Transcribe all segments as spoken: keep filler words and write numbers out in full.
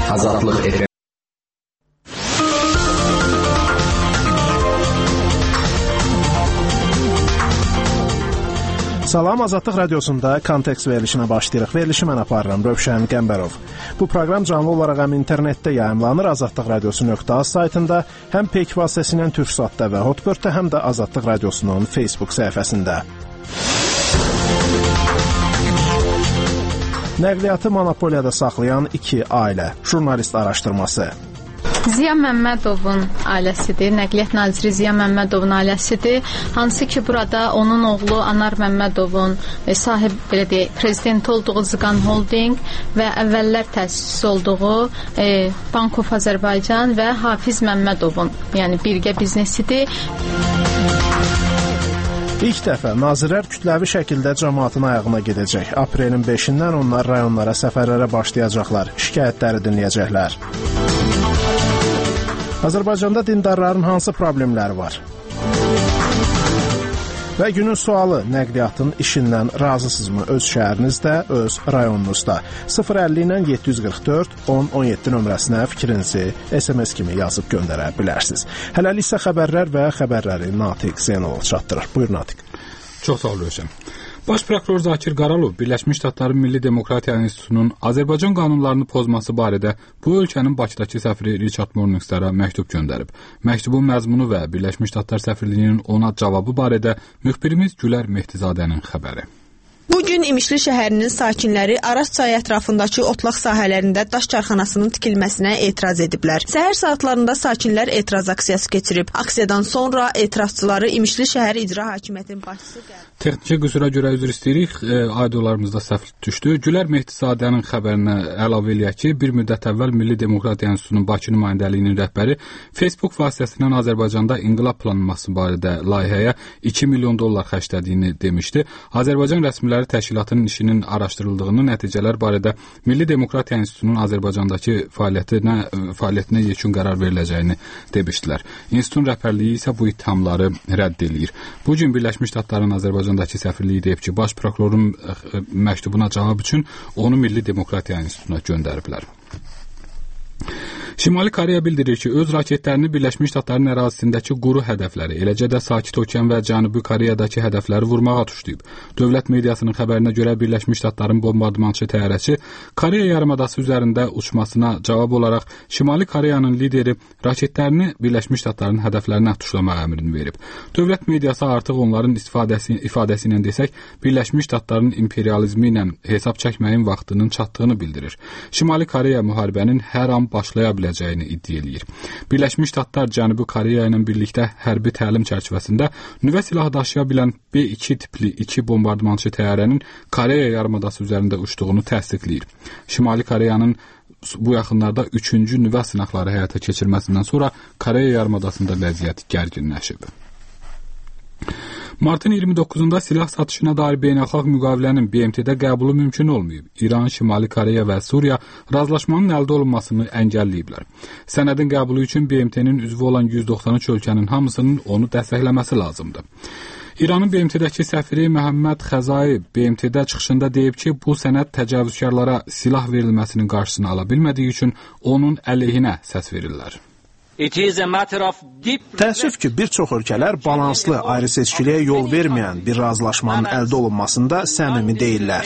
Azadlıq F M. Salam, Azadlıq Radiosunda Kontekst verilişinə başlayırıq. Verilişi mən aparıram, Rövşən Qəmbərov. Bu proqram canlı olaraq həm internetdə yayımlanır, azadlıq radiosu nöqtə az saytında, həm Peyk vasitəsilə Türksatda və Hotbird-də, həm də Azadlıq Radiosunun Facebook səhifəsində. Nəqliyyatı monopoliyada saxlayan iki ailə. Jurnalist araşdırması. Ziya Məmmədovun ailəsidir, Nəqliyyat Naziri Ziya Məmmədovun ailəsidir. Hansı ki, burada onun oğlu Anar Məmmədovun e, sahib, belə deyək, prezidenti olduğu Zıqan Holding və əvvəllər təsis olduğu e, Bank of Azərbaycan və Hafiz Məmmədovun, yəni birgə biznesidir. İlk dəfə nazirlər kütləvi şəkildə cəmaatın ayağına gedəcək. Aprelin beşindən onlar rayonlara, səfərlərə başlayacaqlar, şikayətləri dinləyəcəklər. Azərbaycanda dindarların hansı problemləri var? Və günün sualı, nəqliyyatın işindən razısınızmı öz şəhərinizdə, öz rayonunuzda? sıfır əlli ilə yeddi yüz qırx dörd on on yeddi nömrəsinə fikrinizi S M S kimi yazıb göndərə bilərsiniz. Hələlik isə xəbərlər və xəbərləri Natiq Zeynalov çatdırır. Buyur Natiq. Çox sağ ol Rövşən. Baş prokuror Zakir Qaralov Birləşmiş Ştatların Milli Demokratiya İnstitutunun Azərbaycan qanunlarını pozması barədə bu ölkənin Bakıdakı səfiri Richard Morningstara məktub göndərib. Məktubun məzmunu və Birləşmiş Ştatlar səfirliyinin ona cavabı barədə müxbirimiz Gülər Mehdizadənin xəbəri. Bugün İmişli şəhərinin sakinləri Araz çayı ətrafındakı otlaq sahələrində daş çarxanasının tikilməsinə etiraz ediblər. Səhər saatlarında sakinlər etiraz aksiyası keçirib. Aksiyadan sonra etirazçıları İmişli şəhər icra hakimiyyətinin başçısı qəbul. Texniki qüsura görə üzr istəyirik, e, aydınlarımızda səhv düşdü. Gülər Mehdizadənin xəbərinə əlavə eləyək ki, bir müddət əvvəl Milli Demokratiya İnstitutunun Bakı nümayəndəliyinin rəhbəri Facebook vasitəsilə Azərbaycanda inqilab planlaması barədə layihəyə iki milyon dollar xərclədiyini demişdi. Azərbaycan rəsmiləri təşkilatının işinin araşdırıldığını, nəticələr barədə Milli Demokratiya İnstitutunun Azərbaycandakı fəaliyyətinə, fəaliyyətinə yekun qərar veriləcəyini demişdilər. İnstitutun rəhbərliyi isə bu ittihamları rədd eləyir. Bu gün Birləşmiş Ştatların Azərbaycandakı səfirliyi deyib ki, baş prokurorun məktubuna cavab üçün onu Milli Demokratiya İnstitutuna göndəriblər. Şimali Koreya bildirir ki, öz raketlərini Birləşmiş Ştatların ərazisindəki quru hədəfləri, eləcə də Sakit Okean və Cənubi Koreyadakı hədəfləri vurmağa tuşlayıb. Dövlət mediasının xəbərinə görə Birləşmiş Ştatların bombardmançı təyyarəsi Koreya yarımadası üzərində uçmasına cavab olaraq Şimali Koreyanın lideri raketlərini Birləşmiş Ştatların hədəflərinə tuşlamağa əmrini verib. Dövlət mediası artıq onların istifadəsi, ifadəsi ilə desək, Birləşmiş Ştatların imperializmi ilə hesab çəkməyin vaxtının çatdığını bildirir. Şimali Koreya müharibənin hər an başlaya bilər iddia eləyir. Birləşmiş Ştatlar Cənubi Koreya ilə birlikdə hərbi təlim çərçivəsində nüvə silahı daşıya bilən B iki tipli iki bombardmançı təyyarənin Koreya yarımadası üzərində uçduğunu təsdiqləyir. Şimali Koreyanın bu yaxınlarda üçüncü nüvə sınaqları həyata keçirməsindən sonra Koreya yarımadasında vəziyyət gərginləşib. Martın iyirmi doqquzunda silah satışına dair beynəlxalq müqavilənin B M T-də qəbulu mümkün olmayıb. İran, Şimali Koreya və Suriya razılaşmanın əldə olunmasını əngəlləyiblər. Sənədin qəbulu üçün B M T-nin üzvü olan yüz doxsan üç ölkənin hamısının onu dəstəkləməsi lazımdır. İranın B M T-dəki səfiri Məhəmməd Xəzai B M T-də çıxışında deyib ki, bu sənəd təcavüzkarlara silah verilməsinin qarşısını ala bilmədiyi üçün onun əleyhinə səs verirlər. Təəssüf ki, bir çox ölkələr balanslı, ayrı-seçkiliyə yol verməyən bir razılaşmanın əldə olunmasında səmimi deyirlər.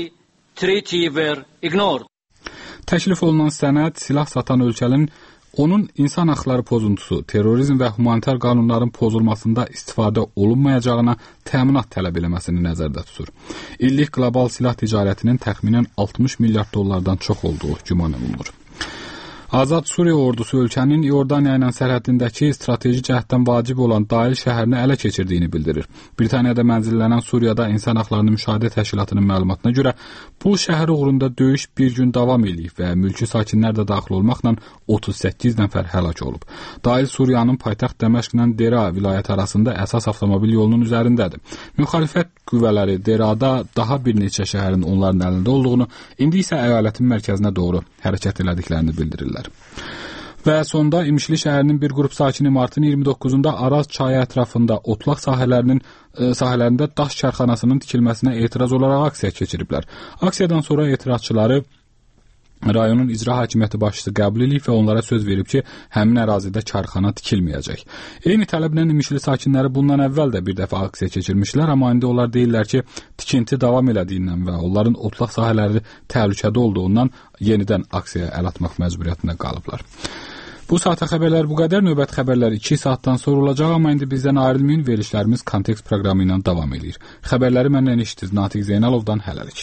Təklif olunan sənəd silah satan ölkənin onun insan haqları pozuntusu, terrorizm və humanitar qanunların pozulmasında istifadə olunmayacağına təminat tələb eləməsini nəzərdə tutur. İllik qlobal silah ticarətinin təxminən altmış milyard dollardan çox olduğu güman olunur. Azad Suriya ordusu ölkənin İordaniya ilə sərhədindəki strateji cəhətdən vacib olan Dail şəhərini ələ keçirdiyini bildirir. Britaniyada mənzillənən Suriyada İnsan Haqlarını Müşahidə Təşkilatının məlumatına görə bu şəhər uğrunda döyüş bir gün davam edib və mülki sakinlər də daxil olmaqla otuz səkkiz nəfər həlak olub. Dail Suriyanın paytaxt Dəməşqlə Dera vilayəti arasında əsas avtomobil yolunun üzərindədir. Müxalifət qüvvələri Derada daha bir neçə şəhərin onların əlində olduğunu, indi isə əyalətin mərkəzinə doğru hərəkət elədiklərini bildirirlər. Və sonda İmişli şəhərinin bir qrup sakini martın iyirmi doqquzunda Araz çayı ətrafında otlaq sahələrinin e, sahələrində daş çarxanasının tikilməsinə etiraz olaraq aksiya keçiriblər. Aksiyadan sonra etirazçıları rayonun icra hakimiyyəti başçısı qəbul edib və onlara söz verib ki, həmin ərazidə karxana tikilməyəcək. Eyni tələblə İmişli sakinləri bundan əvvəl də bir dəfə aksiya keçirmişlər, amma indi onlar deyirlər ki, tikinti davam elədiyindən və onların otlaq sahələri təhlükədə olduğundan yenidən aksiyaya əl atmaq məcburiyyətində qalıblar. Bu saata xəbərlər bu qədər. Növbət xəbərlər iki saatdan sonra olacaq, amma indi bizdən ayrılmayın, verilişlərimiz kontekst proqramı ilə davam edir. Xəbərləri məndən eşitdiniz Natiq Zeynalovdan hələlik.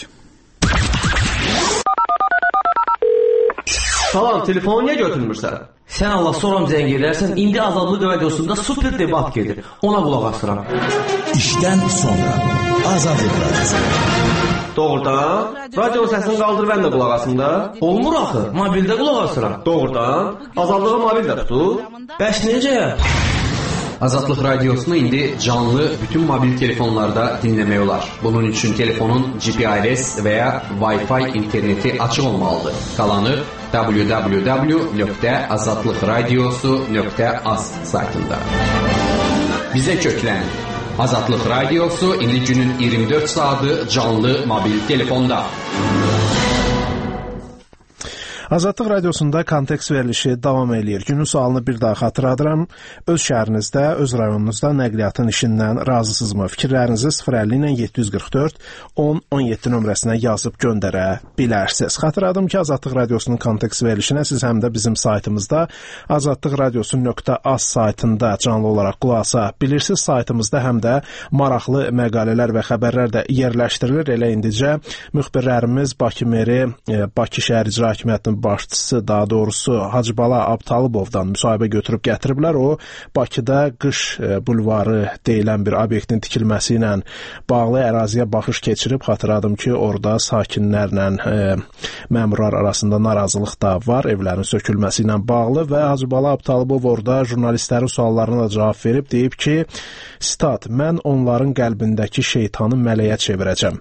Salam, telefonu niyə götürmürsən? Sən Allah soram zəng edərsən, indi Azadlıq radiosunda super debat gedir. Ona qulaq asıram. İşdən sonra Azadlıq radiosu. Doğrudan? Radionun səsini qaldır, mən də qulaq asım da. Olmur axı, mobildə qulaq asıram. Doğrudan? Azadlığı mobildə tutur. Bəs necə? Azadlıq radiosunu indi canlı bütün mobil telefonlarda dinləmək olar. Bunun üçün telefonun G P R S və ya Wi-Fi interneti açıq olmalıdır. Qalanı w w w nöqtə azadlıq radiosu nöqtə az saytında. Bizə köklən. Azadlıq radiosu indi günün iyirmi dörd saatı canlı mobil telefonda. Azadlıq radiosunda kontekst verilişi davam eləyir. Günün sualını bir daha xatırladıram. Öz şəhərinizdə, öz rayonunuzda nəqliyyatın işindən razısınızmı? Fikirlərinizi sıfır əlli ilə yeddi yüz qırx dörd on on yeddi nömrəsinə yazıb göndərə bilərsiniz. Xatırladım ki, Azadlıq radiosunun kontekst verilişinə siz həm də bizim saytımızda azadlıq radiosu nöqtə az saytında canlı olaraq qulaq asa bilirsiniz. Saytımızda həm də maraqlı məqalələr və xəbərlər də yerləşdirilir. Elə indicə müxbirlərimiz Bakı meri, Bakı şəhər icra hakimiyyətinin başçısı, daha doğrusu Hacıbala Abtalıbovdan müsahibə götürüb gətiriblər. O, Bakıda qış bulvarı deyilən bir obyektin tikilməsi ilə bağlı əraziyə baxış keçirib. Xatırladım ki, orada sakinlərlə e, məmurlar arasında narazılıq da var, evlərin sökülməsi ilə bağlı və Hacıbala Abtalıbov orada jurnalistlərin suallarına da cavab verib, deyib ki, sitat, mən onların qəlbindəki şeytanı mələyə çevirəcəm.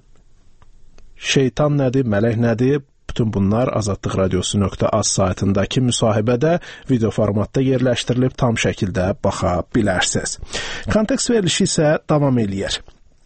Şeytan nədir, mələk nədir? Bütün bunlar Azadlıq radiosu nöqtə az saytındakı müsahibədə video formatda yerləşdirilib, tam şəkildə baxa bilərsiniz. Kontekst verilişi isə davam eləyir.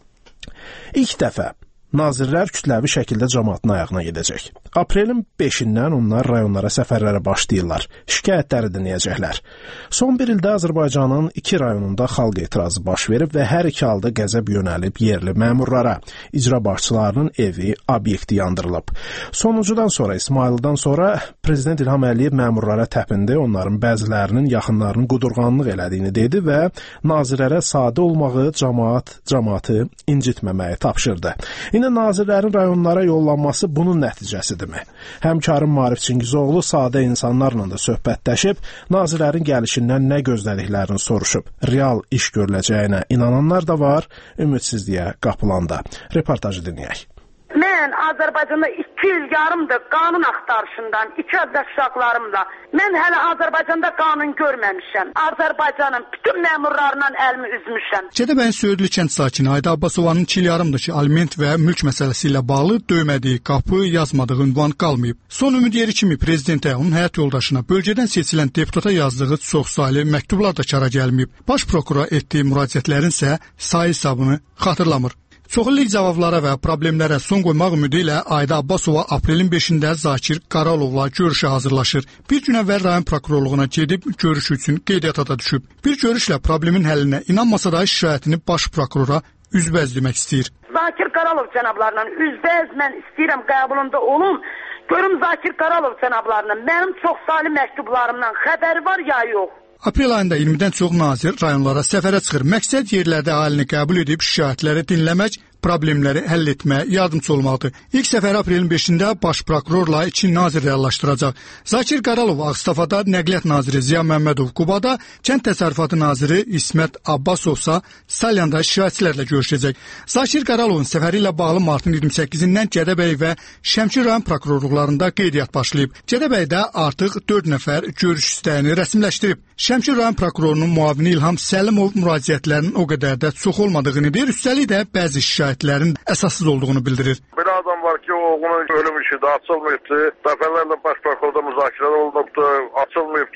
İlk dəfə nazirlər kütləvi şəkildə cəmaatın ayağına gedəcək. Aprelin beşindən onlar rayonlara səfərlərə başlayırlar. Şikayətləri dinləyəcəklər. Son bir ildə Azərbaycanın iki rayonunda xalq etirazı baş verib və hər iki halda qəzəb yönəlib yerli məmurlara. İcra başçılarının evi, obyekti yandırılıb. Sonuncudan sonra, İsmayıldan sonra Prezident İlham Əliyev məmurlara təpindi, onların bəzilərinin yaxınlarının qudurğanlıq elədiyini dedi və nazirlərə sadə olmağı, cəmaat, cəmaatı incitməməyi tapşırdı. İndi nazirlərin rayonlara yollanması bunun nəticəsidir. Həmkarın Maarif Çingizoğlu sadə insanlarla da söhbətləşib, nazirlərin gəlişindən nə gözlədiklərini soruşub. Real iş görüləcəyinə inananlar da var, ümidsizliyə qapılanda. Reportajı dinləyək. Mən Azərbaycanda iki il yarımdır qanun axtarışından, iki adda uşaqlarımla. Mən hələ Azərbaycanda qanun görməmişəm. Azərbaycanın bütün məmurlarından əlimi üzmüşəm. Gədəbəyin Söğüdlü kənd sakini Ayda Abbasovanın iki il yarımdakı aliment və mülk məsələsi ilə bağlı döymədiyi qapı, yazmadığı ünvan qalmayıb. Son ümid yeri kimi prezidentə, onun həyat yoldaşına, bölgədən seçilən deputata yazdığı çox saylı məktublar da kara gəlməyib. Baş prokurora etdiyi müraciətlərin isə sayı hesabını xatırlamır. Çoxillik cavablara və problemlərə son qoymaq ümidi ilə Ayda Abbasova aprelin beşində Zakir Qaralovla görüşə hazırlaşır. Bir gün əvvəl rayon prokurorluğuna gedib görüş üçün qeydiyyata da düşüb. Bir görüşlə problemin həllinə inanmasa da şikayətini baş prokurora üzbəzdirmək istəyir. Zakir Qaralov cənablarla üzbəz mən istəyirəm qəbulunda olum. Görüm Zakir Qaralov cənablarla mənim çox saylı məktublarımdan xəbəri var ya yox. Aprel ayında iyirmidən çox nazir rayonlara səfərə çıxır. Məqsəd yerlərdə əhalini qəbul edib şikayətləri dinləmək, problemləri həll etməyə yardımçı olmalıdır. İlk səfəri aprelin beşində baş prokurorla iki nazir reallaşdıracaq. Zakir Qaralov Ağstafada, Nəqliyyat naziri Ziya Məmmədov Qubada, Kənd Təsərrüfatı naziri İsmət Abbasovsa Salyanda şikayətçilərlə görüşəcək. Zakir Qaralovun səfəri ilə bağlı martın iyirmi səkkizindən Gədəbəy və Şəmkir rayon prokurorluqlarında qeydiyyat başlayıb. Gədəbəydə artıq dörd nəfər görüş istəyini rəsmiləşdirib. Şəmkir rayon prokurorunun müavini İlham Səlimov müraciətlərinin o qədər də çox olmadığını deyir, üstəlik də bəzi şikayətlərin əsassız olduğunu bildirir. Belə adam var ki, oğlunun ölüm işi də açılmayıbdır, dəfələrlə baş prokurorda müzakirələr olunubdur, açılmayıbdır.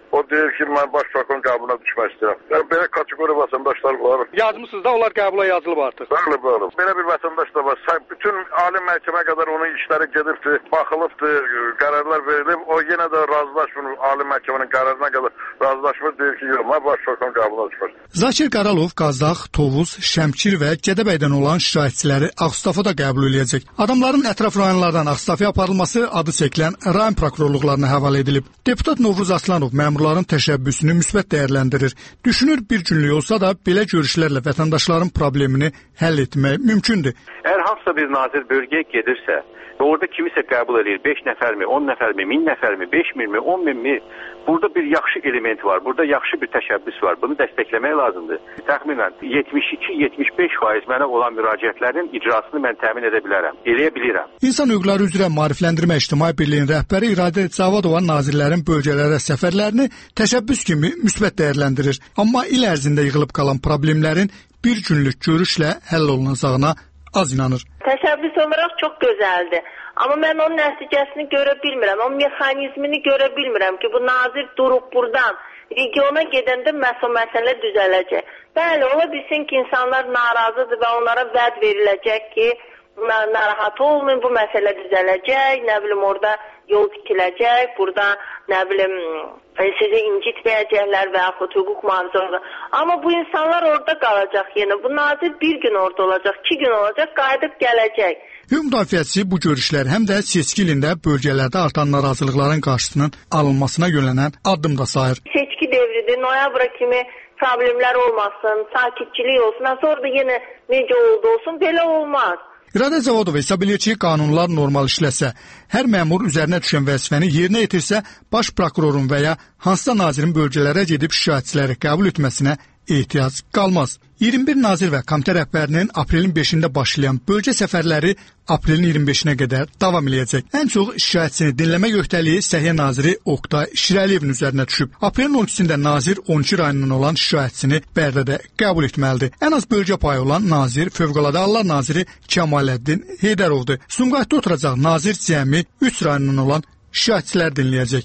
O deyir ki, mən baş prokurorun qəbuluna düşmək istəyirəm. Yəni, belə kateqori vətəndaşlar var. Yazmısınız da, onlar qəbula yazılıb artıq. Bəli, bəli. Belə bir vətəndaş da var. Sən bütün ali məhkəmə qədər onun işləri gedibdir, baxılıbdır, qərarlar verilib. O yenə də razılaşmır, ali məhkəmənin qərarına qədər razılaşmır, deyir ki, yox, mən baş prokurorun qəbuluna düşmək. Zakir Qaralov Qazdağ, Tovuz, Şəmkir və Gədəbəydən olan şikayətçiləri Ağstafada qəbul edəcək. Adamların ətraf rayonlardan Ağstafaya aparılması adı çəkilən rayon prokurorluqlarına həvalə edilib. Deputat Novruz Aslanov məmurların təşəbbüsünü müsbət dəyərləndirir. Düşünür bir günlük olsa da belə görüşlərlə vətəndaşların problemini həll etmək mümkündür. Əgər hansısa bir nazir bölgəyə gedirsə, orada kimisə qəbul edir, beş nəfərmi, on nəfərmi, min nəfərmi, beş minmi, on minmi, burada bir yaxşı element var, burada yaxşı bir təşəbbüs var. Bunu dəstəkləmək lazımdır. Təxminən yetmiş iki yetmiş beş faiz mənə olan müraciətlərin icrasını mən təmin edə bilərəm, eləyə bilirəm. İnsan Hüquqları üzrə Maarifləndirmə İctimai Birliyinin rəhbəri İradə Cavadova nazirlərin bölgələrə səfərlərini təşəbbüs kimi müsbət dəyərləndirir. Amma il ərzində yığılıb qalan problemlərin bir günlük görüşlə həll olunacağına az inanır. Təşəbbüs olaraq çox gözəldir. Amma mən onun nəticəsini görə bilmirəm, o mexanizmini görə bilmirəm ki, bu nazir durub buradan regiona gedəndə məhz o məsələ düzələcək. Bəli, ola bilsin ki, insanlar narazıdır və onlara vəd veriləcək ki, narahat olmayın, bu məsələ düzələcək, nə bilim orada yol tikiləcək, burada nə bilim sizi incitməyəcəklər və yaxud hüquq mühafizə olacaq. Amma bu insanlar orada qalacaq yenə. Bu nazir bir gün orada olacaq, iki gün olacaq, qayıdıb gələcək. Hüquq müdafiəçisi bu görüşlər həm də seçki ilində bölgələrdə artan narazılıqların qarşısının alınmasına yönələn addım da sayır. Seçki devridir, noyabra kimi problemlər olmasın, sakitçilik olsun, sonra da yenə necə oldu olsun, belə olmaz. İradə Cavadova hesab edir ki, qanunlar normal işləsə, hər məmur üzərinə düşən vəzifəni yerinə yetirsə, baş prokurorun və ya hansısa nazirin bölgələrə gedib şikayətçiləri qəbul etməsinə ehtiyac qalmaz. iyirmi bir nazir və komitə rəhbərinin aprelin beşində başlayan bölgə səfərləri aprelin iyirmi beşinə qədər davam edəcək. Ən çox şikayətçini dinləmə öhdəliyi Səhiyyə naziri Oqtay Şirəliyevin üzərinə düşüb. Aprelin on ikisində nazir on iki rayonundan olan şikayətçini Bərdədə qəbul etməlidir. Ən az bölgə payı olan nazir Fövqəladə Hallar naziri Kəmaləddin Heydərovdur. Sumqayıtda oturacaq nazir cəmi üç rayonundan olan şikayətçilər dinləyəcək.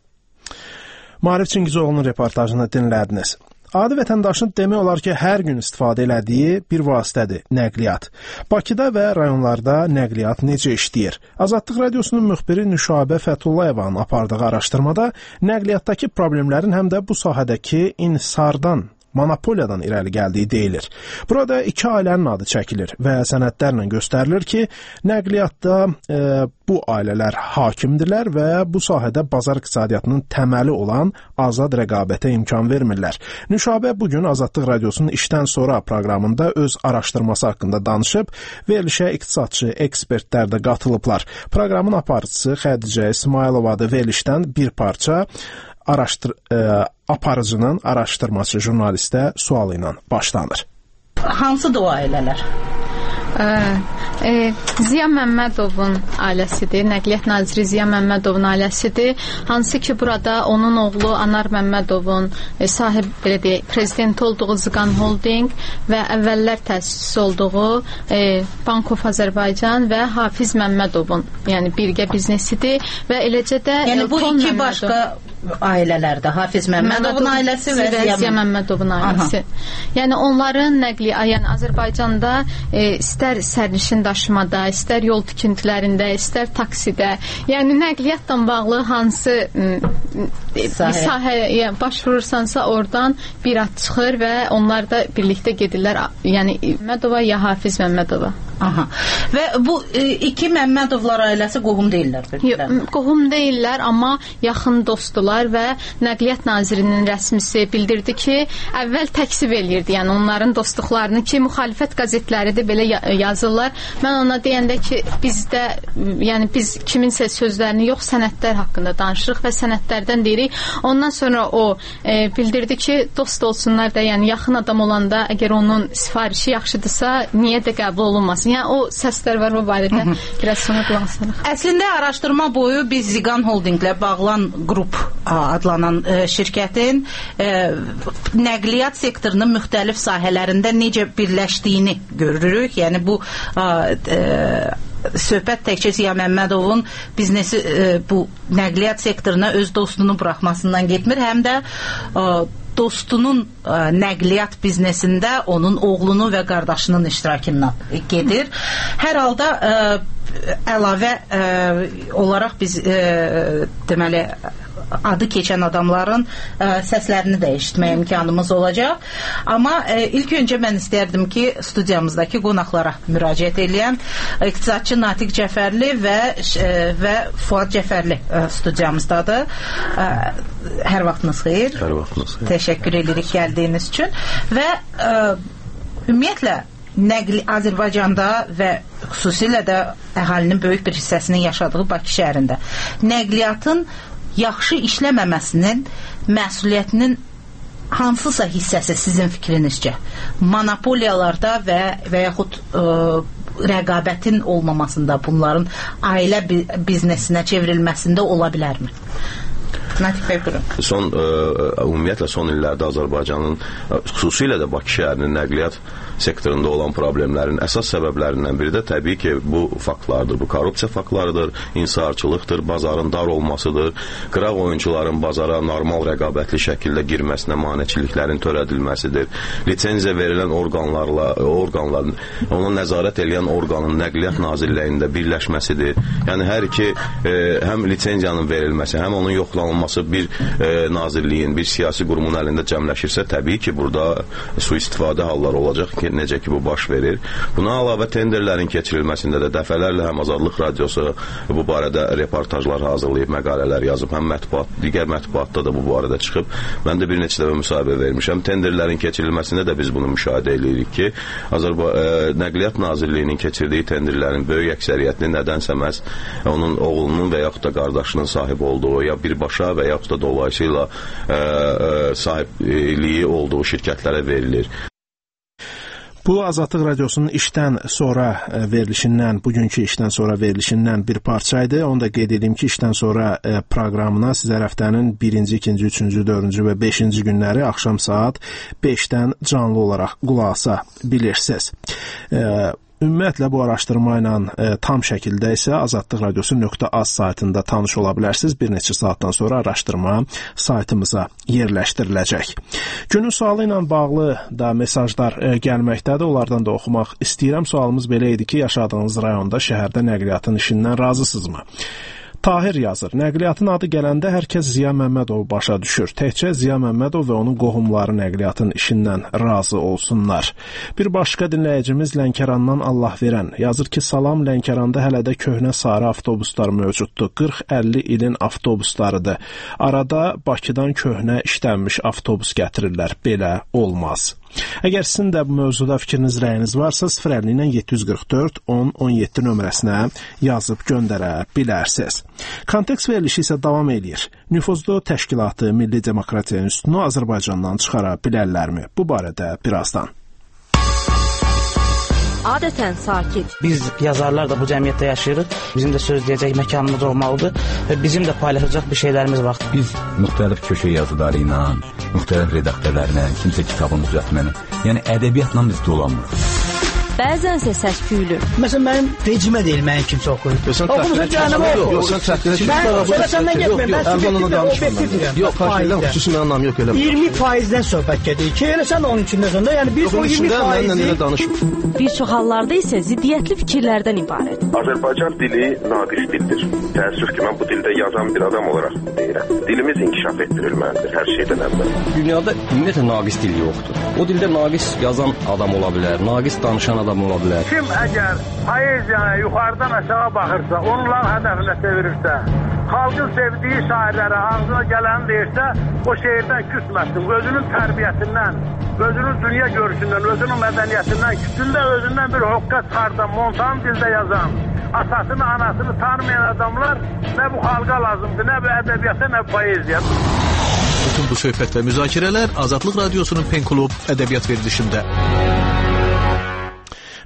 Maarif Çingizoğlu'nun reportajını dinlədiniz. Adi vətəndaşın demək olar ki, hər gün istifadə elədiyi bir vasitədir nəqliyyat. Bakıda və rayonlarda nəqliyyat necə işləyir? Azadlıq Radiosunun müxbiri Nüşabə Fəthullayevanın apardığı araşdırmada nəqliyyatdakı problemlərin həm də bu sahədəki inhisardan, monopoliyadan irəli gəldiyi deyilir. Burada iki ailənin adı çəkilir və sənədlərlə göstərilir ki, nəqliyyatda e, bu ailələr hakimdirlər və bu sahədə bazar iqtisadiyyatının təməli olan azad rəqabətə imkan vermirlər. Nüşabə bugün Azadlıq Radiosunun işdən sonra proqramında öz araşdırması haqqında danışıb, verilişə iqtisadçı ekspertlər də qatılıblar. Proqramın aparıcısı Xədicə İsmayılovadır. Verilişdən bir parça araşdır e, aparıcının araşdırması jurnalistə sualı ilə başlanır. Hansıdır o ailələr? Ə, e, Ziya Məmmədovun ailəsidir, Nəqliyyat Naziri Ziya Məmmədovun ailəsidir. Hansı ki, burada onun oğlu Anar Məmmədovun e, sahib, belə deyək, prezidenti olduğu Zıqan Holding və əvvəllər təsis olduğu e, Bank of Azərbaycan və Hafiz Məmmədovun, yəni birgə biznesidir və eləcə də yəni bu iki Məmmədov... başqa ailələrdə Hafiz Məmmədovun Məmmədov, ailəsi və Ziya, Ziya Məmmədovun ailəsi. Aha. Yəni onların nəqli, yəni Azərbaycanda e, istər sərnişin daşımada, istər yol tikintilərində, istər taksidə, yəni nəqliyyatla bağlı hansı sahə. sahəyə başvurursansa oradan bir ad çıxır və onlar da birlikdə gedirlər. Yəni Məmmədova ya Hafiz Məmmədova. Aha. Və bu e, iki Məmmədovlar ailəsi qohum deyillər. Yox, qohum deyillər, amma yaxın dostdular və Nəqliyyat Nazirinin rəsmisi bildirdi ki, əvvəl təksib eləyirdi, yəni onların dostluqlarını ki, müxalifət qəzetləri də belə yazırlar. Mən ona deyəndə ki, bizdə, yəni biz kiminsə sözlərini yox, sənədlər haqqında danışırıq və sənədlərdən deyirik. Ondan sonra o e, bildirdi ki, dost olsunlar da, yəni yaxın adam olanda, əgər onun sifarişi yaxşıdırsa, niyə də qəbul olunmasın? Yəni o səslər var o barədə biraz sonra qulaq asarıq. Əslində araşdırma boyu biz Ziqan Holdinglə bağlan qrup adlanan e, şirkətin e, nəqliyyat sektorunun müxtəlif sahələrində necə birləşdiyini görürük. Yəni bu e, söhbət təkcə Ziya Məmmədovun biznesi e, bu nəqliyyat sektoruna öz dostunu buraxmasından getmir, həm də e, dostunun ə, nəqliyyat biznesində onun oğlunu və qardaşının iştirakından gedir. Hər halda ə, əlavə ə, olaraq biz ə, deməli adı keçən adamların ə, səslərini də eşitmək imkanımız olacaq. Amma ə, ilk öncə mən istərdim ki, studiyamızdakı qonaqlara müraciət edən iqtisadçı Natiq Cəfərli və ə, və Fuad Cəfərli ə, studiyamızdadır. Ə, hər vaxtınız xeyir. Hər vaxtınız xeyir. Təşəkkür edirik gəldiyiniz üçün və ə, ümumiyyətlə nəqli Azərbaycanda və xüsusilə də əhalinin böyük bir hissəsinin yaşadığı Bakı şəhərində nəqliyyatın yaxşı işləməməsinin məsuliyyətinin hansısa hissəsi sizin fikrinizcə monopoliyalarda və və yaxud ə, rəqabətin olmamasında, bunların ailə biznesinə çevrilməsində ola bilərmi? Natiq bəy, buyurun. Son, ə, ümumiyyətlə son illərdə Azərbaycanın, xüsusilə də Bakı şəhərinin nəqliyyat sektorunda olan problemlərin əsas səbəblərindən biri də təbii ki, bu faktlardır. Bu korrupsiya faktlarıdır, inhisarçılıqdır, bazarın dar olmasıdır, qıraq oyuncuların bazara normal rəqabətli şəkildə girməsinə maneçiliklərin törədilməsidir. Lisenziya verilən orqanlarla, orqanların, ona nəzarət edən orqanın Nəqliyyat Nazirliyində birləşməsidir. Yəni hər iki e, həm lisenziyanın verilməsi, həm onun yoxlanılması bir e, nazirliyin, bir siyasi qurumun əlində cəmləşirsə, təbii ki, burada sui-istifadə halları olacaq ki, necə ki bu baş verir. Buna əlavə tenderlərin keçirilməsində də dəfələrlə həm Azadlıq Radiosu bu barədə reportajlar hazırlayıb, məqalələr yazıb, həm mətbuat, digər mətbuatda da bu barədə çıxıb. Mən də bir neçə dəfə müsahibə vermişəm. Tenderlərin keçirilməsində də biz bunu müşahidə edirik ki, Azərba ə, Nəqliyyat Nazirliyinin keçirdiyi tenderlərin böyük əksəriyyətini nədənsə məhz onun oğlunun və yaxud da qardaşının sahib olduğu, ya birbaşa və yaxud da dolayısıyla ə, ə, sahibliyi olduğu şirkətlərə verilir. Bu Azadlıq Radiosunun işdən sonra verilişindən, bugünkü işdən sonra verilişindən bir parçaydı. Onu da qeyd edeyim ki, işdən sonra proqramına sizə həftənin birinci, ikinci, üçüncü, dördüncü və beşinci günləri axşam saat beşdən canlı olaraq qulaq asa bilirsiniz. Ümumiyyətlə bu araşdırma ilə e, tam şəkildə isə azadlıq radiosu nöqtə az saytında tanış ola bilərsiniz. Bir neçə saatdan sonra araşdırma saytımıza yerləşdiriləcək. Günün sualı ilə bağlı da mesajlar e, gəlməkdədir. Onlardan da oxumaq istəyirəm. Sualımız belə idi ki, yaşadığınız rayonda, şəhərdə nəqliyyatın işindən razısınızmı? Tahir yazır, nəqliyyatın adı gələndə hər kəs Ziya Məmmədov başa düşür. Təkcə Ziya Məmmədov və onun qohumları nəqliyyatın işindən razı olsunlar. Bir başqa dinləyicimiz Lənkərandan Allah verən yazır ki, salam, Lənkəranda hələ də köhnə sarı avtobuslar mövcuddur. qırx əlli ilin avtobuslarıdır. Arada Bakıdan köhnə işlənmiş avtobus gətirirlər. Belə olmaz. Əgər sizin də bu mövzuda fikriniz, rəyiniz varsa, sıfır əlli ilə yeddi yüz qırx dörd on on yeddi nömrəsinə yazıb göndərə bilərsiniz. Kontekst verilişi isə davam edir. Nüfuzlu təşkilatı Milli Demokratiya İnstitutunu Azərbaycandan çıxara bilərlərmi? Bu barədə birazdan. Adətən sakit. Biz yazarlar da bu cəmiyyətdə yaşayırıq. Bizim də söz deyəcək məkanımız olmalıdır və bizim də paylaşacaq bir şeylərimiz var. Biz müxtəlif köşə yazıları ilə, müxtəlif redaktörlərlə, kimsə kitabını düzəltməni, yəni ədəbiyyatla biz dolanmırıq. Bəzənsə səs-küylü. Məsələn, mənim vecimə deyil, mənim kimsə oxuyur. Oxumusun cəhənnəmə oxu. Yox, sən çətinə Mən sonra səndən getməyim, mən subjektivlə, obyektivdirəm. Yox, karşıdan xüsusi mənim namı yox eləmə. iyirmi faizdən söhbət gedir ki, elə sən onun içində sonda, yəni bir o iyirmi faizi... Bir çox hallarda isə ziddiyyətli fikirlərdən ibarət. Azərbaycan dili naqis dildir. Təəssüf ki, mən bu dildə yazan bir adam olaraq deyirəm. Dilimiz inkişaf etdirilməlidir hər şeydən əvvəl. Dünyada ümumiyyətlə naqis dil yoxdur. O dildə naqis yazan adam ola bilər, naqis danışan adam ola bilər. Kim əgər poeziyaya yuxarıdan aşağı baxırsa, onların hədəfinə çevirirsə, xalqın sevdiyi şairlərə ağzına gələni deyirsə, o şeirdən küsməsin. Özünün tərbiyəsindən, özünün dünya görüşündən, özünün mədəniyyətindən, küsündə özündən bir hoqqa çıxardan, montan dildə yazan, atasını, anasını tanımayan adamlar nə bu xalqa lazımdır, nə bu ədəbiyyata, nə bu poeziya. Bütün bu söhbət və müzakirələr Azadlıq Radiosunun Pen Klub ədəbiyyat verilişində.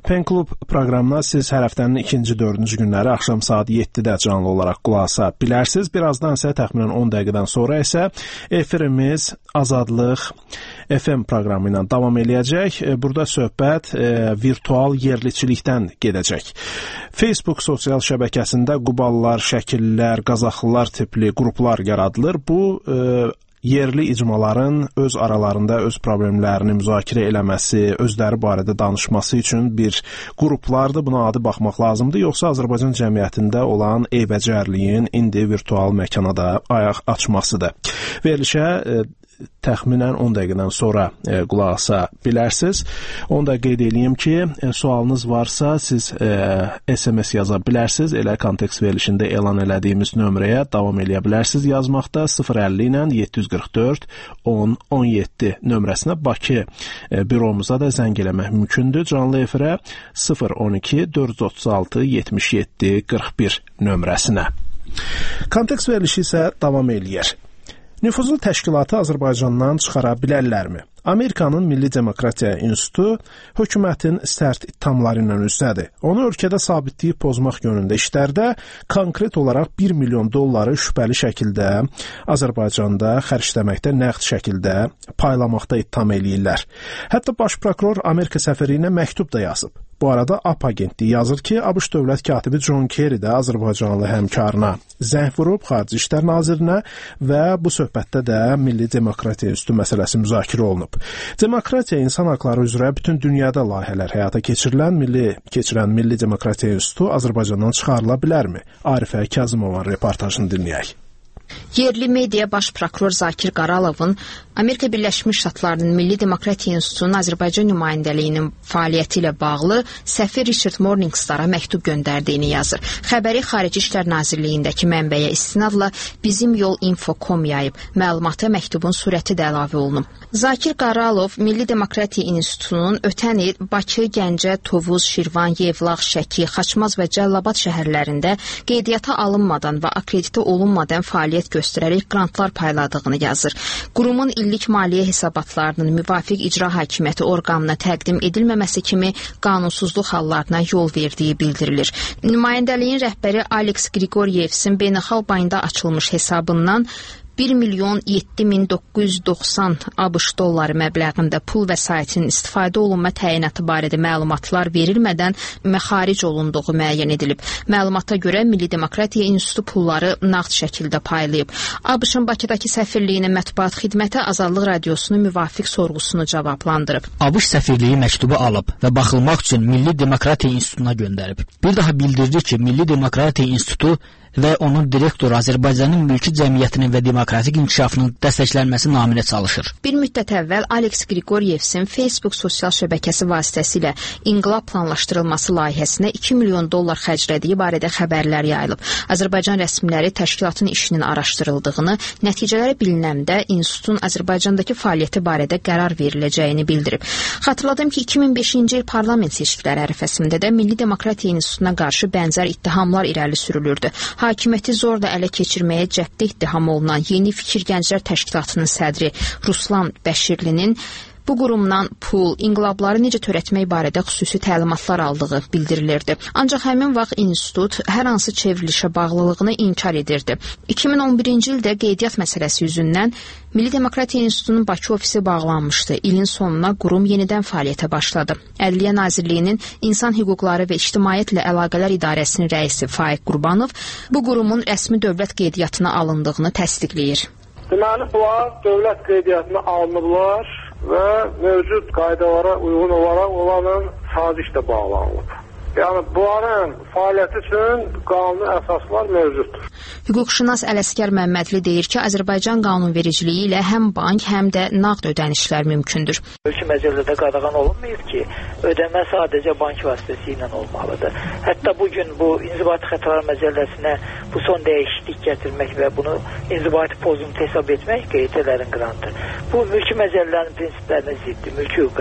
Pen Klub proqramına siz hər həftənin ikinci, dördüncü günləri axşam saat yeddidə canlı olaraq qulaq asa bilərsiniz. Birazdan isə təxminən on dəqiqədən sonra isə efirimiz Azadlıq F M proqramı ilə davam eləyəcək. Burada söhbət e, virtual yerliçilikdən gedəcək. Facebook sosial şəbəkəsində quballar, şəkillər, qazaxlılar tipli qruplar yaradılır. Bu e, yerli icmaların öz aralarında öz problemlərini müzakirə eləməsi, özləri barədə danışması üçün bir qruplardır. Buna adi baxmaq lazımdır. Yoxsa Azərbaycan cəmiyyətində olan eybəcərliyin indi virtual məkana da ayaq açmasıdır. Verilişə e, təxminən on dəqiqədən sonra e, qulaq asa bilərsiniz. Onu da qeyd edeyim ki, e, sualınız varsa siz e, S M S yaza bilərsiniz. Elə kontekst verilişində elan elədiyimiz nömrəyə davam eləyə bilərsiniz yazmaqda. sıfır əlli ilə yeddi yüz qırx dörd on on yeddi nömrəsinə Bakı e, büromuza da zəng eləmək mümkündür. Canlı efirə sıfır on iki dörd yüz otuz altı yetmiş yeddi qırx bir nömrəsinə. Kontekst verilişi isə davam eləyir. Nüfuzlu təşkilatı Azərbaycandan çıxara bilərlərmi? Amerikanın Milli Demokratiya İnstitutu hökumətin sərt ithamları ilə üzdədir. Onu ölkədə sabitliyi pozmaq yönündə işlərdə konkret olaraq bir milyon dolları şübhəli şəkildə Azərbaycanda xərcləməkdə nəqd şəkildə paylamaqda ittiham eləyirlər. Hətta baş prokuror Amerika səfiri ilə məktub da yazıb. Bu arada A P agentliyi yazır ki, ABŞ dövlət katibi John Kerry də Azərbaycanlı həmkarına zəng vurub Xarici İşlər Nazirinə və bu söhbətdə də Milli Demokratiya İnstitutu məsələsi müzakirə olunub. Demokratiya, insan haqları üzrə bütün dünyada layihələr həyata keçirilən Milli keçirən Milli Demokratiya İnstitutu Azərbaycandan çıxarıla bilərmi? Arifə Kazımovun reportajını dinləyək. Yerli media baş prokuror Zakir Qaralovun Amerika Birləşmiş Ştatlarının Milli Demokratiya İnstitutunun Azərbaycan nümayəndəliyinin fəaliyyəti ilə bağlı səfir Richard Morningstara məktub göndərdiyini yazır. Xəbəri Xarici İşlər Nazirliyindəki mənbəyə istinadla Bizim Yol info nöqtə com yayıb. Məlumata məktubun surəti də əlavə olunub. Zakir Qaralov Milli Demokratiya İnstitutunun ötən il Bakı, Gəncə, Tovuz, Şirvan, Yevlax, Şəki, Xaçmaz və Cəlilabad şəhərlərində qeydiyyata alınmadan və akreditə olunmadan fəaliyyət göstərərək qrantlar payladığını yazır. Qurumun illik maliyyə hesabatlarının müvafiq icra hakimiyyəti orqanına təqdim edilməməsi kimi qanunsuzluq hallarına yol verdiyi bildirilir. Nümayəndəliyin rəhbəri Alex Grigoryevsin beynəlxalq bankda açılmış hesabından bir milyon yeddi min doqquz yüz doxsan ABŞ dolları məbləğində pul vəsaitinin istifadə olunma təyinatı barədə məlumatlar verilmədən məxaric olunduğu müəyyən edilib. Məlumata görə Milli Demokratiya İnstitutu pulları nağd şəkildə paylayıb. ABŞ-ın Bakıdakı səfirliyinin mətbuat xidməti Azadlıq Radiosunun müvafiq sorğusunu cavablandırıb. ABŞ səfirliyi məktubu alıb və baxılmaq üçün Milli Demokratiya İnstitutuna göndərib. Bir daha bildirdi ki, Milli Demokratiya İnstitutu və onun direktoru Azərbaycanın mülki cəmiyyətinin və demokratik inkişafının dəstəklənməsi naminə çalışır. Bir müddət əvvəl Alex Grigoryevsin Facebook sosial şəbəkəsi vasitəsilə inqilab planlaşdırılması layihəsinə iki milyon dollar xərclədiyi barədə xəbərlər yayılıb. Azərbaycan rəsmiləri təşkilatın işinin araşdırıldığını, nəticələri bilinəndə institutun Azərbaycandakı fəaliyyəti barədə qərar veriləcəyini bildirib. Xatırladım ki, iki min beşinci il parlament seçkiləri ərəfəsində də Milli Demokratiya İnstitutuna qarşı bənzər ittihamlar irəli sürülürdü. Hakimiyyəti zorla ələ keçirməyə cəhdə ittiham olunan Yeni Fikir Gənclər Təşkilatının sədri Ruslan Bəşirlinin bu qurumdan pul, inqilabları necə törətmək barədə xüsusi təlimatlar aldığı bildirilirdi. Ancaq həmin vaxt institut hər hansı çevrilişə bağlılığını inkar edirdi. iki min on birinci ildə qeydiyyat məsələsi yüzündən Milli Demokratiya İnstitutunun Bakı ofisi bağlanmışdı. İlin sonuna qurum yenidən fəaliyyətə başladı. Ədliyyə Nazirliyinin İnsan Hüquqları və İctimaiyyətlə Əlaqələr İdarəsinin rəisi Faiq Qurbanov bu qurumun rəsmi dövlət qeydiyyatına alındığını təsdiqləyir. Deməli, bunlar dövlət qeydiyyatına alınırlar və mövcud qaydalara uyğun olaraq onların sazişlə bağlanılıb. Yəni, bunların fəaliyyəti üçün qanuni əsaslar mövcuddur. Hüquqşünas Ələsgər Məmmədli deyir ki, Azərbaycan qanunvericiliyi ilə həm bank, həm də nağd ödənişlər mümkündür. Mülki məcəllədə qadağan olunmayıb ki, ödəmə sadəcə bank vasitəsi ilə olmalıdır. Hətta bugün bu inzibati xətalar məcəlləsinə bu son dəyişiklik gətirmək və bunu inzibati pozuntu hesab etmək qeydiyyələrin qrantıdır. Bu mülki məcəllərin prinsiplərinə ziddir, mülki hüquqa.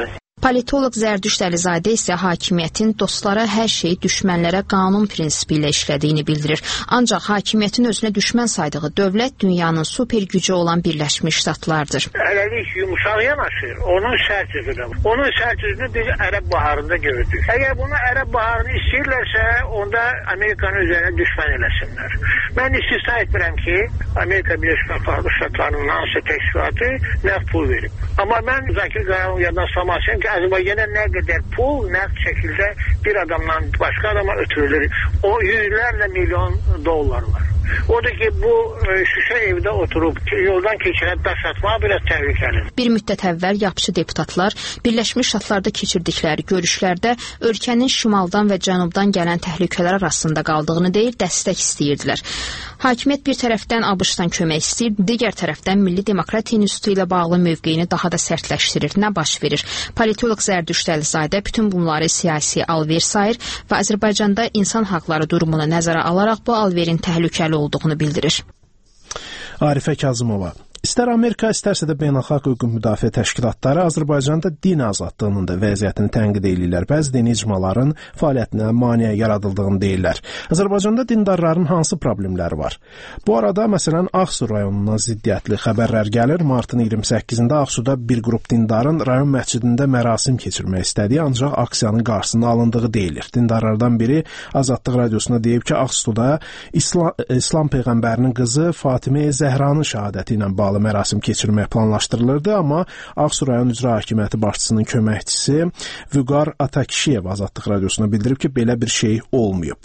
Politoloq Zərdüşt Əlizadə isə hakimiyyətin dostlara hər şeyi düşmənlərə qanun prinsipi ilə işlədiyini bildirir. Ancaq hakimiyyətin özünə düşmən saydığı dövlət dünyanın super gücü olan Birləşmiş Ştatlardır. Hələlik yumuşaq yanaşır, onun sərt üzü də var. Onun sərt üzünü biz Ərəb baharında gördük. Əgər bunu Ərəb baharını istəyirlərsə, onda Amerikanın üzərinə düşmən eləsinlər. Mən istisna etmirəm ki, Amerika Birləşmiş Ştatlarının hansı təşkilatı nə pul verib. Amma mən Zakir Qaralovun yadına salmasın ki, Azərbaycana nə qədər pul, nəqd şəkildə bir adamdan başqa adama ötürülür. O yüzlərlə milyon dollar var. Odur ki, bu şüşə evdə oturub yoldan keçirən daş atmaq biraz təhlükəlidir. Bir müddət əvvəl yapıcı deputatlar Birləşmiş Ştatlarda keçirdikləri görüşlərdə ölkənin şimaldan və cənubdan gələn təhlükələr arasında qaldığını deyir, dəstək istəyirdilər. Hakimiyyət bir tərəfdən ABŞ-dan kömək istəyir, digər tərəfdən Milli Demokratiya İnstitutu ilə bağlı mövqeyini daha da sərtləşdirir. Nə baş verir? Politoloq Zərdüşt Əlizadə bütün bunları siyasi alver sayır və Azərbaycanda insan haqları durumunu nəzərə alaraq bu alverin təhlükəli olduğunu bildirir. Arifə Kazımova. İstər Amerika, istərsə də beynəlxalq hüquq müdafiə təşkilatları Azərbaycanda din azadlığının da vəziyyətini tənqid edirlər. Bəzi dini icmaların fəaliyyətinə maneə yaradıldığını deyirlər. Azərbaycanda dindarların hansı problemləri var? Bu arada, məsələn, Ağsu rayonuna ziddiyyətli xəbərlər gəlir. Martın iyirmi səkkizində Ağsuda bir qrup dindarın rayon məscidində mərasim keçirmək istədiyi, ancaq aksiyanın qarşısının alındığı deyilir. Dindarlardan biri Azadlıq radiosuna deyib ki, Ağsuda İslam, İslam Peyğəmbərinin qızı Fatimə Zəhranın şəhadəti ilə bağlı mərasim keçirmək planlaşdırılırdı, amma Ağsu rayon icra hakimiyyəti başçısının köməkçisi Vüqar Atakişiyev Azadlıq radiosuna bildirib ki, belə bir şey olmayıb.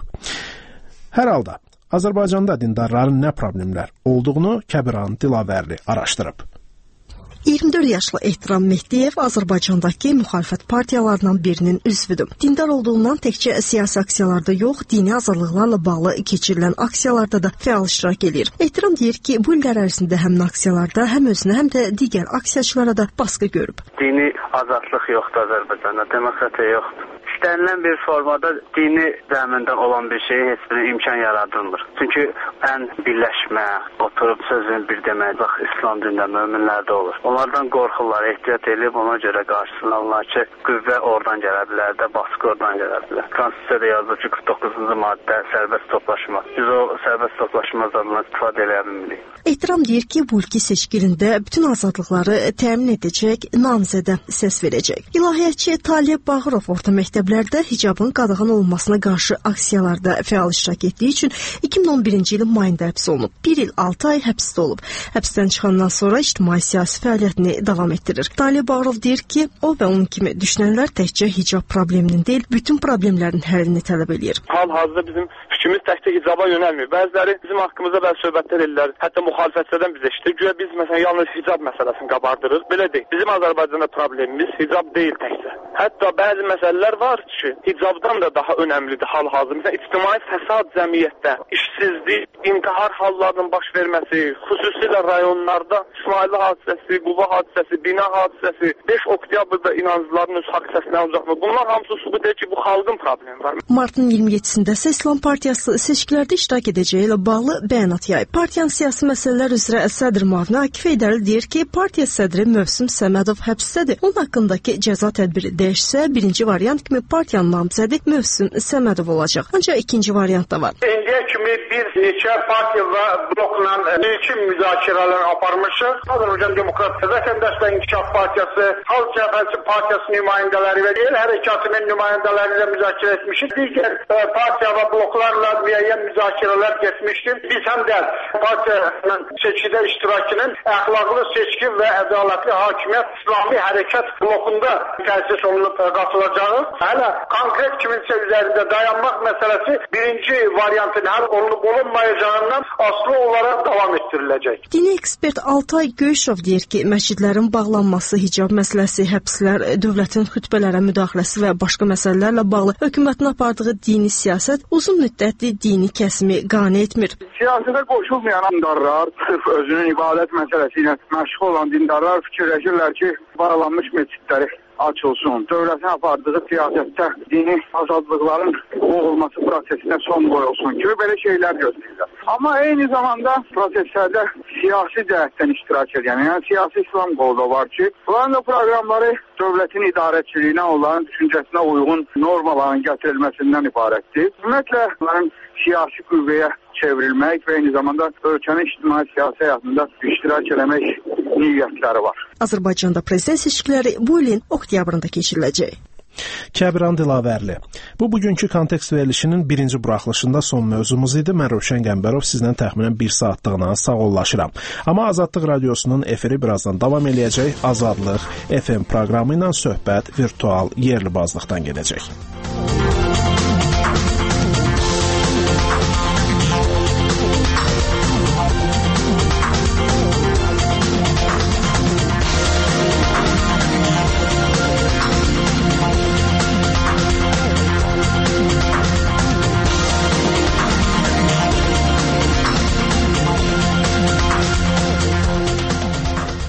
Hər halda Azərbaycanda dindarların nə problemlər olduğunu Kəbiran Dilavərli araşdırıb. iyirmi dörd yaşlı Ehtiram Mehdiyev Azərbaycandakı müxalifət partiyalarından birinin üzvüdür. Dindar olduğundan təkcə siyasi aksiyalarda yox, dini azadlıqlarla bağlı keçirilən aksiyalarda da fəal iştirak edir. Ehtiram deyir ki, bu illər ərzində həmin aksiyalarda həm özünə, həm də digər aksiyaçılara da baskı görüb. Dini azadlıq yoxdur Azərbaycanda, demokratiya yoxdur. İstənilən bir formada dini zəmindən olan bir şey heç bir imkan yaradılmır. Çünki ən birləşmə, oturub sözünü bir demək, bax, İslam dində möminlərdə olur. Onlardan qorxurlar, ehtiyat edib ona görə qarşısını alırlar ki, qüvvə oradan gələ bilər də, baskı oradan gələ bilər. Konstitusiyada yazılır ki, qırx doqquzuncu maddə sərbəst toplaşma. Biz o sərbəst toplaşma azadlığından istifadə eləyə bilmirik. Ehtiram deyir ki, bu ilki seçkilində bütün azadlıqları təmin edəcək namizədə səs verəcək. İlahiyyatçı Talib Bağırov orta məktəblərdə hicabın qadağan olunmasına qarşı aksiyalarda fəal iştirak etdiyi üçün iki min on birinci ilin mayında həbs olunub. Bir il altı ay həbsdə olub. Həbsdən çıxandan sonra ictimai siyasi fəaliyyətini davam etdirir. Talib Bağırov deyir ki, o və onun kimi düşünənlər təkcə hicab probleminin deyil, bütün problemlərin həllini tələb edir. Hal-hazırda bizim fikrimiz təkcə hicaba yönəlmir. Bəziləri bizim haqqımızda bəzi söhbətlər edirlər. Hətta müxalifətlərdən biz eşitir. Güya biz məsələn yalnız hicab məsələsini qabardırıq. Belə deyil. Bizim Azərbaycanda problemimiz hicab deyil təkcə. Hətta bəzi məsələlər var ki, hicabdan da daha önəmlidir hal-hazırda. Məsələn, ictimai fəsad cəmiyyətdə, işsizlik, intihar hallarının baş verməsi, xüsusilə rayonlarda İsmaili hadisəsi, Quba hadisəsi, bina hadisəsi, beş oktyabrda inancıların öz haqq səsinə alacaqmı? Bunlar hamısı sübut edir ki, bu xalqın problemi var. Martın iyirmi yeddisində isə İslam Partiyası seçkilərdə iştirak edəcəyi ilə bağlı bəyanat yayıb. Partiyanın siyasi məsələlər üzrə sədr müavini Akif Heydərli deyir ki, partiya sədri Mövsüm Səmədov həbsdədir. Onun haqqındakı cəza tədbiri dəyişsə, birinci variant kimi partiyanın namizədi Mövsüm Səmədov olacaq. Ancaq ikinci variant da var. İndiyə kimi bir neçə partiya və blokla ilkin müzakirələr aparmışıq. Azərbaycan Demokratiya Vətəndaşlar İnkişaf Partiyası, Xalq Cəbhəsi Partiyası nümayəndələri və el hərəkatının nümayəndələri ilə müzakirə etmişik. Digər partiya və bloklarla müəyyən müzakirələr getmişdir. Biz həm də partiyanın seçkidə iştirakının əxlaqlı seçki və ədalətli hakimiyyət İslami hərəkat blokunda təsis olunub qatılacağıq. Hələ konkret kiminsə üzərində dayanmaq məsələsi birinci variantın həll olunub olunmayacağından aslı olaraq davam etdiriləcək. Dini ekspert Altay Göyşov deyir ki, məscidlərin bağlanması, hicab məsələsi, həbslər, dövlətin xütbələrə müdaxiləsi və başqa məsələlərlə bağlı hökumətin apardığı dini siyasət uzun müddətli dini kəsimi qane etmir. Siyasətə qoşulmayan dindarlar, sırf özünün ibadət məsələsi ilə məşğul olan dindarlar fikirləşirlər ki, bağlanmış məscidləri açılsın, dövlətin apardığı siyasətdə dini azadlıqların boğulması prosesinə son qoyulsun ki, belə şeylər gözləyirlər. Amma eyni zamanda proseslərdə siyasi cəhətdən iştirak edən, yəni siyasi İslam qolu da var ki, bunların da proqramları dövlətin idarəçiliyinə, onların düşüncəsinə uyğun normaların gətirilməsindən ibarətdir. Ümumiyyətlə, bunların siyasi qüvvəyə çevrilmək və eyni zamanda ölkənin ictimai siyasi həyatında iştirak eləmək niyyətləri var. Azərbaycanda prezident seçkiləri bu ilin oktyabrında keçiriləcək. Kəbran Dilavərli. Bu bugünkü kontekst verilişinin birinci buraxılışında son mövzumuz idi. Mən Rövşən Qəmbərov sizlə təxminən bir saatlığına sağollaşıram. Amma Azadlıq Radiosunun efiri birazdan davam eləyəcək. Azadlıq F M proqramı ilə söhbət virtual yerli bazlıqdan gedəcək.